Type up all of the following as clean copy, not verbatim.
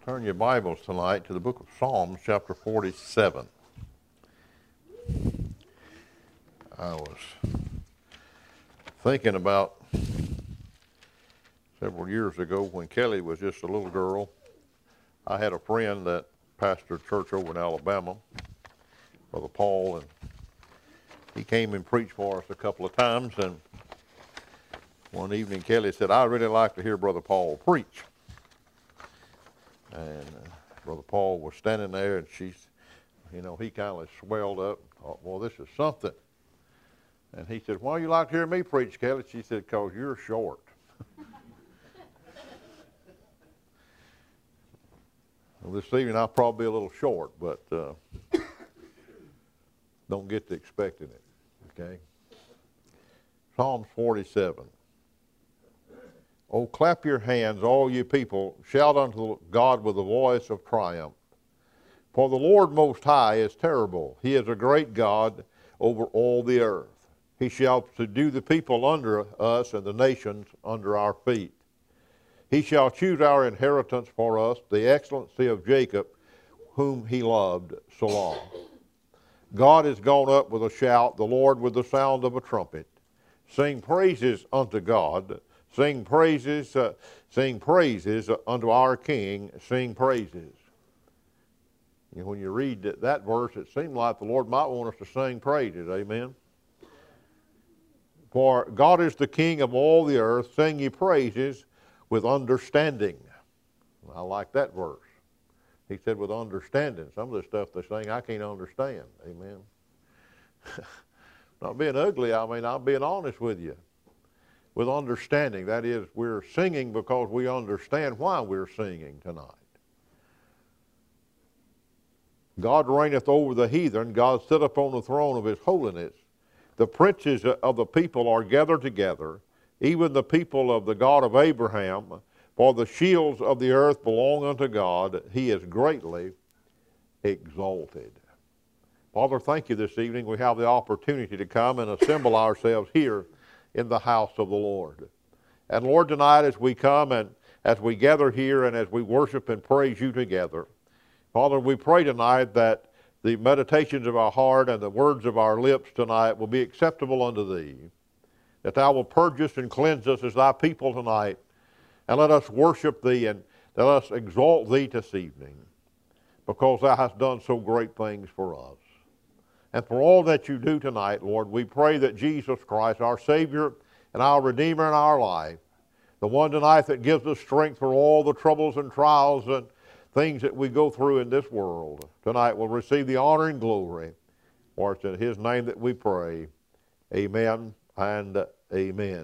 Turn your Bibles tonight to the book of Psalms, chapter 47. I was thinking about several years ago when Kelly was just a little girl. I had a friend that pastored a church over in Alabama, Brother Paul, and he came and preached for us a couple of times. And one evening, Kelly said, "I'd really like to hear Brother Paul preach." And Brother Paul was standing there, and he kind of swelled up. Thought, well, this is something. And he said, "Why you like to hear me preach, Kelly?" She said, "Because you're short." Well, this evening I'll probably be a little short, but don't get to expecting it, okay? Psalms 47. Oh, clap your hands, all you people. Shout unto God with a voice of triumph. For the Lord Most High is terrible. He is a great God over all the earth. He shall subdue the people under us and the nations under our feet. He shall choose our inheritance for us, the excellency of Jacob, whom he loved. Selah. God is gone up with a shout, the Lord with the sound of a trumpet. Sing praises unto God. Sing praises unto our King. Sing praises. And when you read that verse, it seemed like the Lord might want us to sing praises. Amen. For God is the King of all the earth. Sing ye praises with understanding. I like that verse. He said with understanding. Some of the stuff they sing I can't understand. Amen. Not being ugly, I'm being honest with you. With understanding. That is, we're singing because we understand why we're singing tonight. God reigneth over the heathen. God sitteth upon the throne of his holiness. The princes of the people are gathered together, even the people of the God of Abraham. For the shields of the earth belong unto God. He is greatly exalted. Father, thank you this evening. We have the opportunity to come and assemble ourselves here in the house of the Lord. And Lord, tonight as we come and as we gather here and as we worship and praise you together, Father, we pray tonight that the meditations of our heart and the words of our lips tonight will be acceptable unto thee, that thou will purge us and cleanse us as thy people tonight, and let us worship thee and let us exalt thee this evening, because thou hast done so great things for us. And for all that you do tonight, Lord, we pray that Jesus Christ, our Savior and our Redeemer in our life, the one tonight that gives us strength for all the troubles and trials and things that we go through in this world, tonight will receive the honor and glory. For it's in his name that we pray. Amen and amen.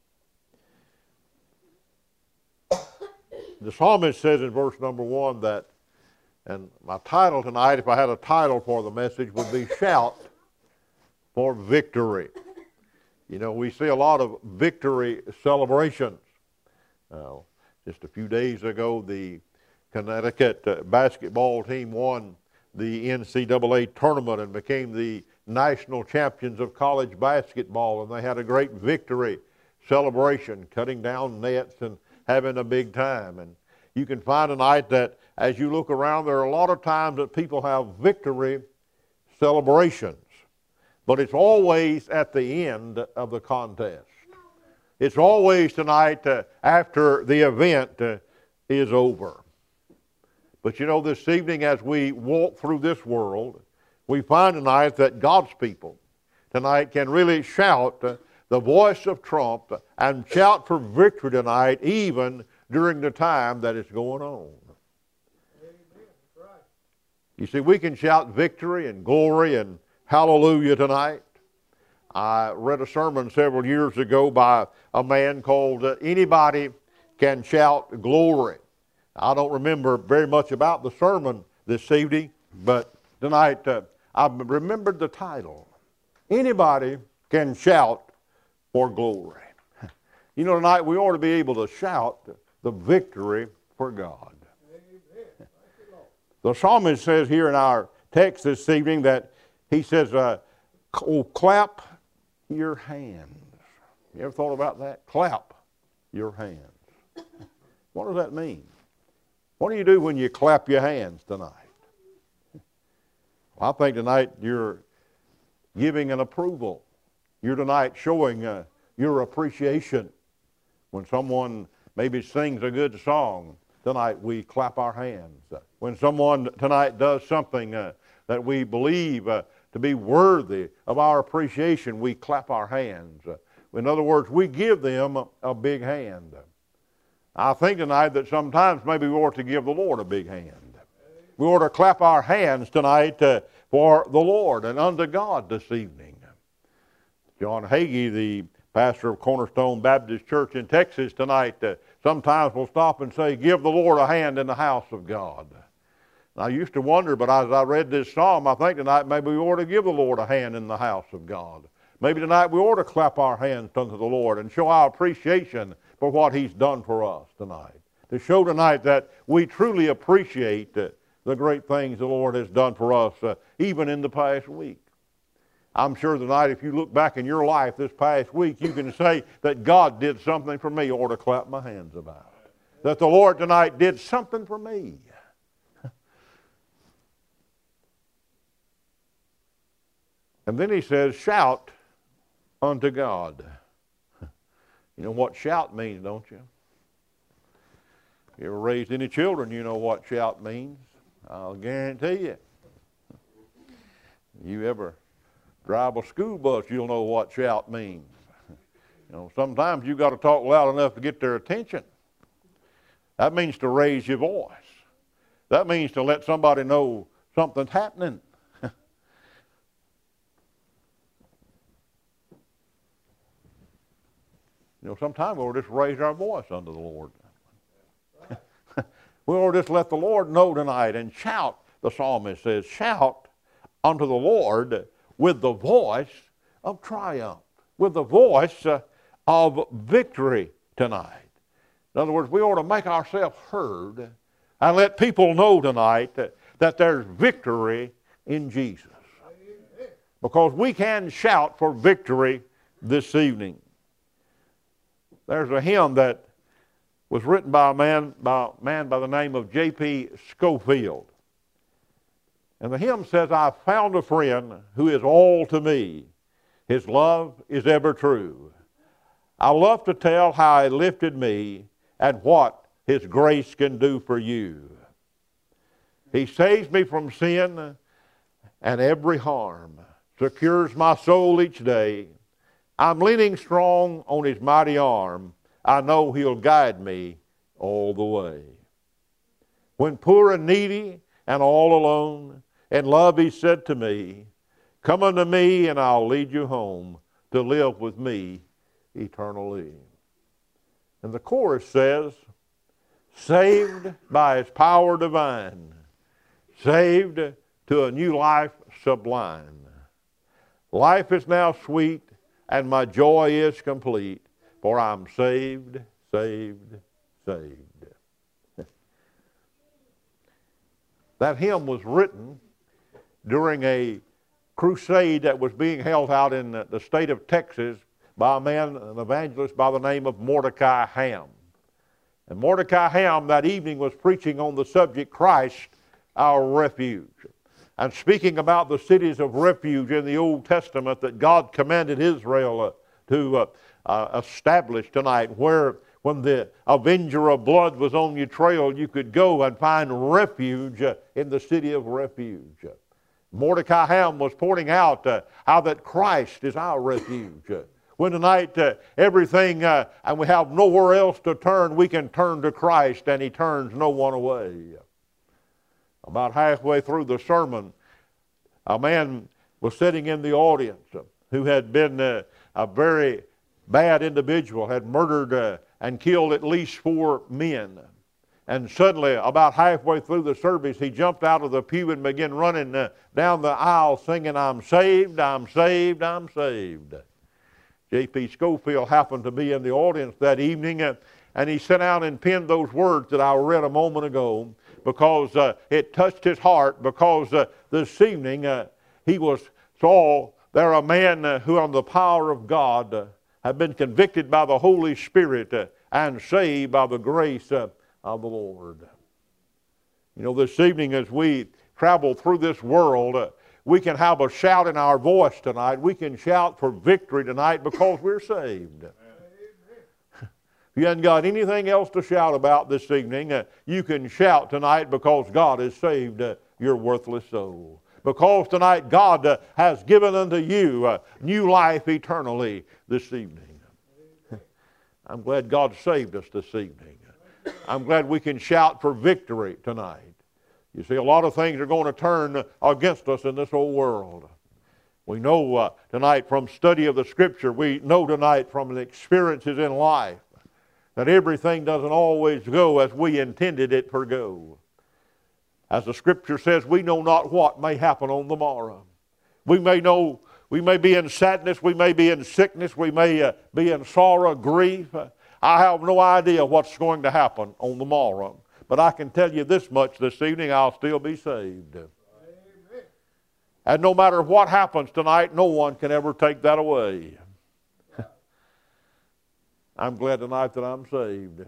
The psalmist says in verse number 1 that, and my title tonight, if I had a title for the message, would be Shout for Victory. You know, we see a lot of victory celebrations. Just a few days ago, the Connecticut basketball team won the NCAA tournament and became the national champions of college basketball, and they had a great victory celebration, cutting down nets and having a big time. And you can find tonight that as you look around, there are a lot of times that people have victory celebrations, but it's always at the end of the contest. It's always tonight after the event is over. But you know, this evening as we walk through this world, we find tonight that God's people tonight can really shout the voice of trump and shout for victory tonight, even during the time that it's going on. You see, we can shout victory and glory and hallelujah tonight. I read a sermon several years ago by a man called Anybody Can Shout Glory. I don't remember very much about the sermon this evening, but tonight I remembered the title. Anybody Can Shout for Glory. You know, tonight we ought to be able to shout the victory for God. The psalmist says here in our text this evening that he says, oh, clap your hands. You ever thought about that? Clap your hands. What does that mean? What do you do when you clap your hands tonight? Well, I think tonight you're giving an approval. You're tonight showing your appreciation. When someone maybe sings a good song, tonight we clap our hands. When someone tonight does something that we believe to be worthy of our appreciation, we clap our hands. In other words, we give them a big hand. I think tonight that sometimes maybe we ought to give the Lord a big hand. We ought to clap our hands tonight for the Lord and unto God this evening. John Hagee, the pastor of Cornerstone Baptist Church in Texas tonight, sometimes will stop and say, give the Lord a hand in the house of God. And I used to wonder, but as I read this psalm, I think tonight maybe we ought to give the Lord a hand in the house of God. Maybe tonight we ought to clap our hands unto the Lord and show our appreciation for what He's done for us tonight. To show tonight that we truly appreciate the great things the Lord has done for us, even in the past week. I'm sure tonight if you look back in your life this past week, you can say that God did something for me, or to clap my hands about it. That the Lord tonight did something for me. And then he says, shout unto God. You know what shout means, don't you? If you ever raised any children, you know what shout means. I'll guarantee you. You ever drive a school bus, you'll know what shout means. You know, sometimes you've got to talk loud enough to get their attention. That means to raise your voice. That means to let somebody know something's happening. You know, sometimes we'll just raise our voice unto the Lord. We'll just let the Lord know tonight and shout. The psalmist says, shout unto the Lord with the voice of triumph, with the voice of victory tonight. In other words, we ought to make ourselves heard and let people know tonight that there's victory in Jesus. Because we can shout for victory this evening. There's a hymn that was written by a man by the name of J.P. Schofield. And the hymn says, I found a friend who is all to me. His love is ever true. I love to tell how He lifted me and what His grace can do for you. He saves me from sin and every harm, secures my soul each day. I'm leaning strong on His mighty arm. I know He'll guide me all the way. When poor and needy and all alone, in love He said to me, come unto me and I'll lead you home to live with me eternally. And the chorus says, saved by His power divine, saved to a new life sublime. Life is now sweet and my joy is complete, for I'm saved, saved, saved. That hymn was written during a crusade that was being held out in the state of Texas by a man, an evangelist by the name of Mordecai Ham. And Mordecai Ham that evening was preaching on the subject, Christ, our refuge. And speaking about the cities of refuge in the Old Testament that God commanded Israel to establish tonight, where when the avenger of blood was on your trail, you could go and find refuge in the city of refuge. Mordecai Ham was pointing out how that Christ is our refuge. When tonight everything, and we have nowhere else to turn, we can turn to Christ and He turns no one away. About halfway through the sermon, a man was sitting in the audience who had been a very bad individual, had murdered and killed at least 4 men. And suddenly, about halfway through the service, he jumped out of the pew and began running down the aisle singing, I'm saved, I'm saved, I'm saved. J.P. Schofield happened to be in the audience that evening, and he sat down and penned those words that I read a moment ago, because it touched his heart, because this evening he saw there a man who on the power of God had been convicted by the Holy Spirit and saved by the grace of the Lord. You know, this evening as we travel through this world, we can have a shout in our voice tonight. We can shout for victory tonight because we're saved. If you haven't got anything else to shout about this evening, you can shout tonight because God has saved your worthless soul. Because tonight God has given unto you new life eternally this evening. I'm glad God saved us this evening. I'm glad we can shout for victory tonight. You see, a lot of things are going to turn against us in this old world. We know tonight from study of the Scripture, we know tonight from the experiences in life, that everything doesn't always go as we intended it to go. As the Scripture says, we know not what may happen on the morrow. We may be in sadness, we may be in sickness, we may be in sorrow, grief. I have no idea what's going to happen on the morrow. But I can tell you this much this evening, I'll still be saved. Amen. And no matter what happens tonight, no one can ever take that away. I'm glad tonight that I'm saved.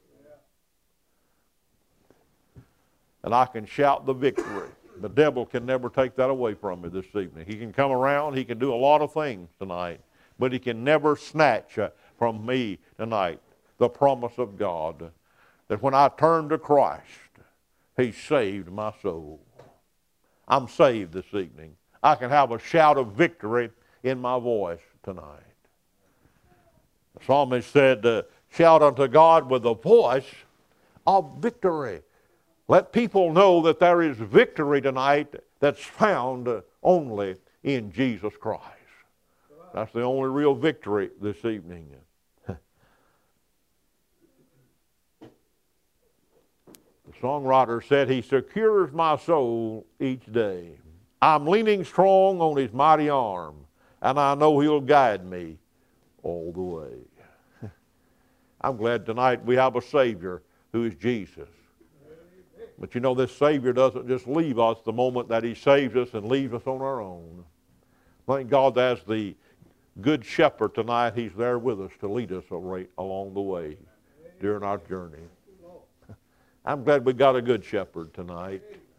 And I can shout the victory. The devil can never take that away from me this evening. He can come around, he can do a lot of things tonight, but he can never snatch from me tonight the promise of God that when I turn to Christ, He saved my soul. I'm saved this evening. I can have a shout of victory in my voice tonight. The psalmist said, shout unto God with the voice of victory. Let people know that there is victory tonight that's found only in Jesus Christ. That's the only real victory this evening. The songwriter said, He secures my soul each day. I'm leaning strong on His mighty arm, and I know He'll guide me all the way. I'm glad tonight we have a Savior who is Jesus. But you know, this Savior doesn't just leave us the moment that He saves us and leaves us on our own. Thank God as the Good Shepherd tonight, He's there with us to lead us along the way during our journey. I'm glad we got a Good Shepherd tonight.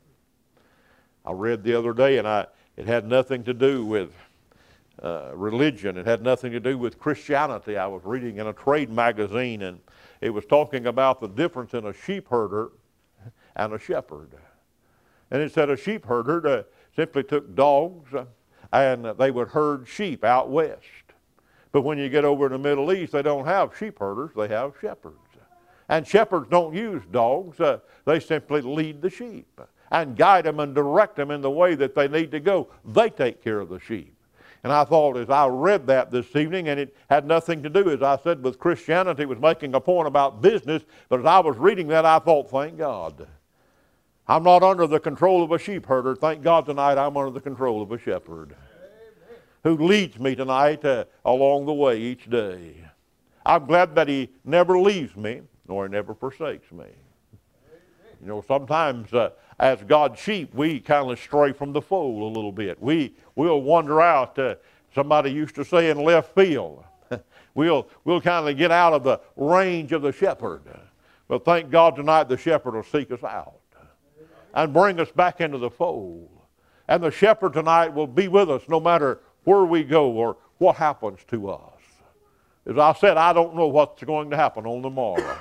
I read the other day, and it had nothing to do with religion. It had nothing to do with Christianity. I was reading in a trade magazine, and it was talking about the difference in a sheep herder and a shepherd. And it said a sheep herder simply took dogs and they would herd sheep out west. But when you get over in the Middle East, they don't have sheep herders, they have shepherds. And shepherds don't use dogs, they simply lead the sheep and guide them and direct them in the way that they need to go. They take care of the sheep. And I thought as I read that this evening, and it had nothing to do, as I said, with Christianity. It was making a point about business, but as I was reading that, I thought, thank God. I'm not under the control of a sheep herder. Thank God tonight I'm under the control of a shepherd who leads me tonight along the way each day. I'm glad that He never leaves me, nor He never forsakes me. You know, sometimes as God's sheep, we kind of stray from the fold a little bit. We'll wander out, somebody used to say, in left field. We'll kind of get out of the range of the shepherd. But thank God tonight the shepherd will seek us out and bring us back into the fold. And the shepherd tonight will be with us no matter where we go or what happens to us. As I said, I don't know what's going to happen on the morrow.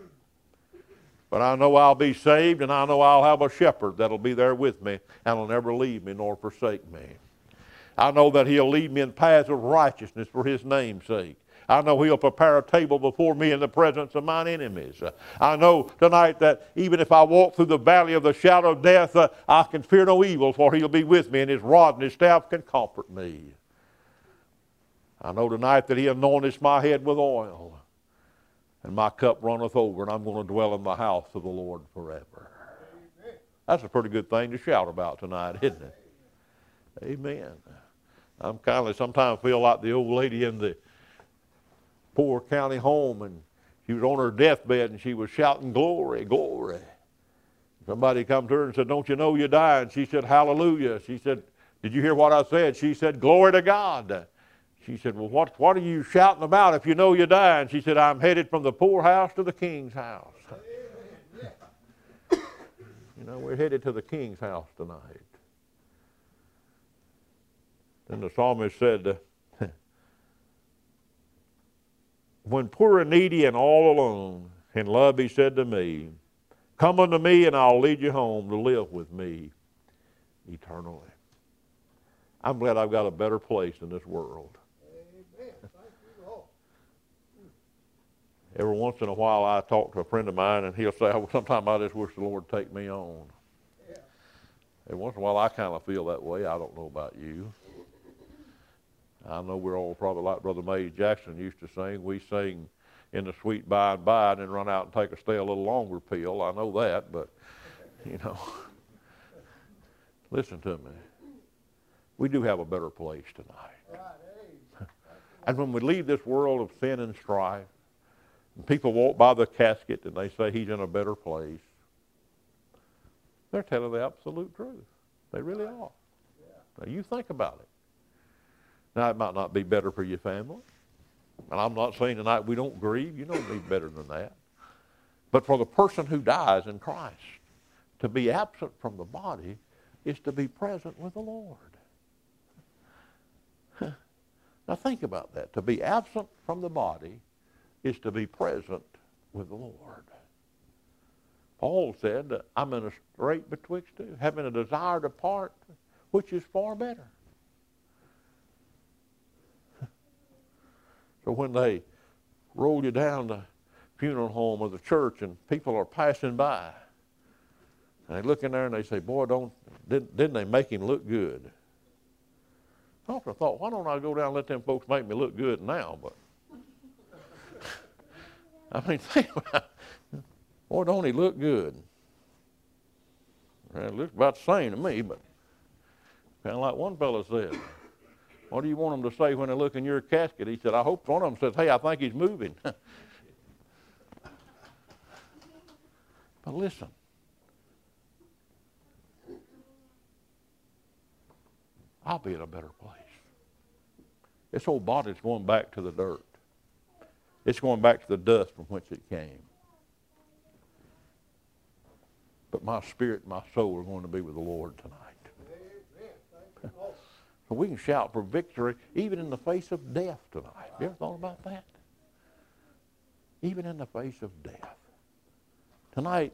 But I know I'll be saved, and I know I'll have a shepherd that'll be there with me and will never leave me nor forsake me. I know that He'll lead me in paths of righteousness for His name's sake. I know He'll prepare a table before me in the presence of mine enemies. I know tonight that even if I walk through the valley of the shadow of death, I can fear no evil, for He'll be with me, and His rod and His staff can comfort me. I know tonight that He anointeth my head with oil, and my cup runneth over, and I'm going to dwell in the house of the Lord forever. That's a pretty good thing to shout about tonight, isn't it? Amen. I'm kind of sometimes feel like the old lady in the poor county home, and she was on her deathbed, and she was shouting, glory, glory. Somebody come to her and said, don't you know you died? And she said, hallelujah. She said, did you hear what I said? She said, glory to God. She said, well, what are you shouting about if you know you died? And she said, I'm headed from the poorhouse to the king's house. You we're headed to the King's house tonight. Then the psalmist said, when poor and needy and all alone, in love he said to me, come unto me and I'll lead you home to live with me eternally. I'm glad I've got a better place in this world. Amen. Thank you, Lord. Every once in a while I talk to a friend of mine and he'll say, oh, sometimes I just wish the Lord would take me on. Yeah. Every once in a while I kind of feel that way. I don't know about you. I know we're all probably like Brother May Jackson used to sing. We sing in the sweet by and by and then run out and take a stay a little longer pill. I know that, but, listen to me. We do have a better place tonight. Right. And when we leave this world of sin and strife, and people walk by the casket and they say he's in a better place, they're telling the absolute truth. They really are. Yeah. Now you think about it. Now it might not be better for your family. And I'm not saying tonight we don't grieve. You don't need better than that. But for the person who dies in Christ, to be absent from the body is to be present with the Lord. Now think about that. To be absent from the body is to be present with the Lord. Paul said, I'm in a strait betwixt two, having a desire to part, which is far better. So when they roll you down the funeral home of the church and people are passing by, and they look in there and they say, boy, didn't they make him look good? I often thought, why don't I go down and let them folks make me look good now? But I mean, think about it. Boy, don't he look good? Well, it looks about the same to me, but kind of like one fellow said, what do you want them to say when they look in your casket? He said, I hope one of them says, hey, I think he's moving. But listen. I'll be in a better place. This old body's going back to the dirt. It's going back to the dust from which it came. But my spirit and my soul are going to be with the Lord tonight. Amen. Thank you, Lord. So we can shout for victory even in the face of death tonight. You ever thought about that? Even in the face of death. Tonight,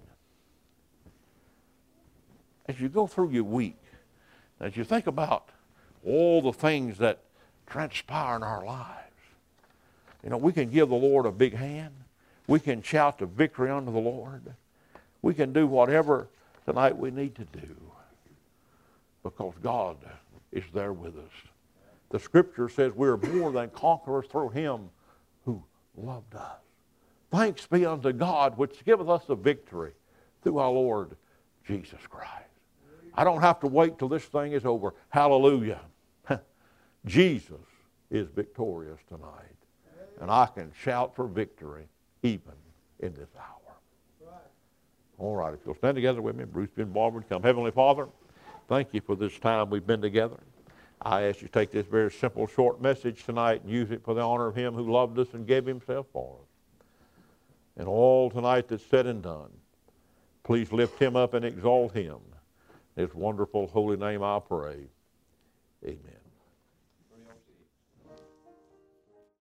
as you go through your week, as you think about all the things that transpire in our lives, we can give the Lord a big hand. We can shout the victory unto the Lord. We can do whatever tonight we need to do because God is there with us. The Scripture says we are more than conquerors through Him who loved us. Thanks be unto God which giveth us the victory through our Lord Jesus Christ. I don't have to wait till this thing is over. Hallelujah. Jesus is victorious tonight. And I can shout for victory even in this hour. Right. All right, if you'll stand together with me, Bruce Ben Barbara, come. Heavenly Father, thank you for this time we've been together. I ask you to take this very simple, short message tonight and use it for the honor of Him who loved us and gave Himself for us. And all tonight that's said and done, please lift Him up and exalt Him. In His wonderful holy name I pray. Amen.